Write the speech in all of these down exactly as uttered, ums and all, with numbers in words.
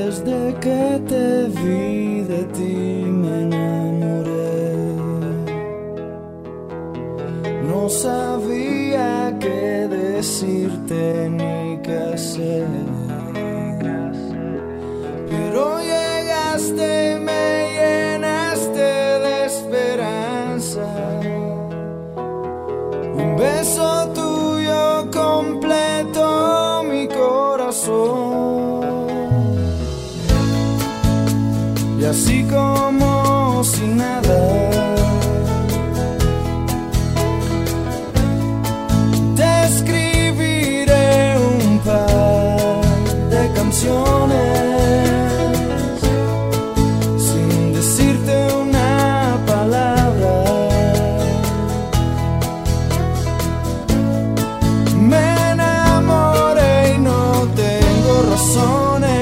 Desde que te vi de ti me enamoré. No sabía qué decirte ni qué hacer, pero llegaste y me llenaste de esperanza. Un beso tuyo completó mi corazón. Y así como si nada, te escribiré un par de canciones sin decirte una palabra. Me enamoré y no tengo razones.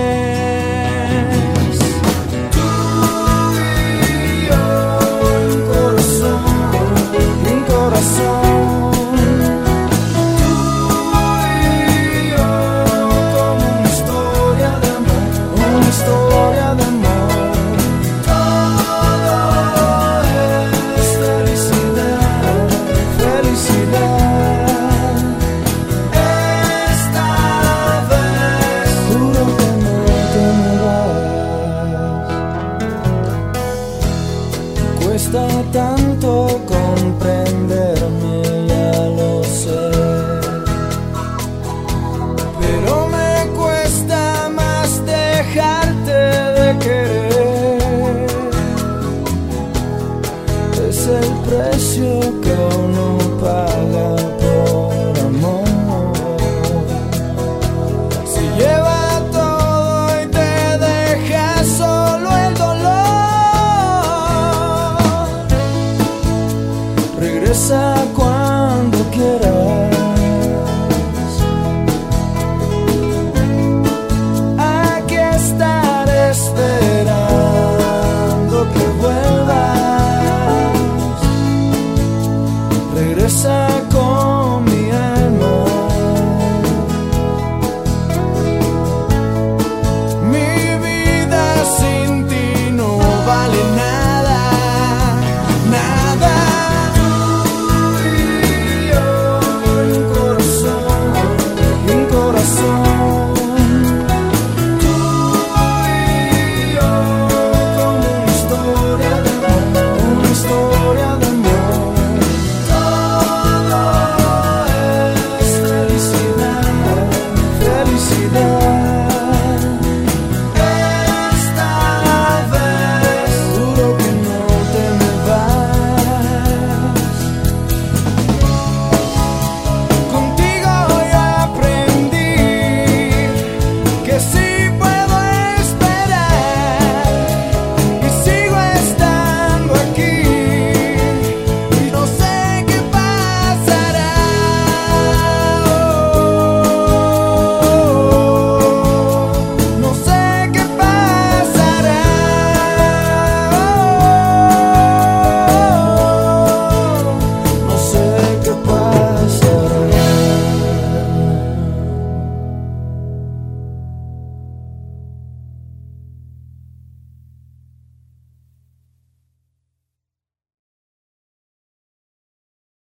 Cuesta tanto comprenderme, ya lo sé, pero me cuesta más dejarte de querer. Es el precio que uno paga por amor. Si lleva todo y te deja solo el dolor, regresa cuando quieras. Aquí estaré esperando que vuelvas. Regresa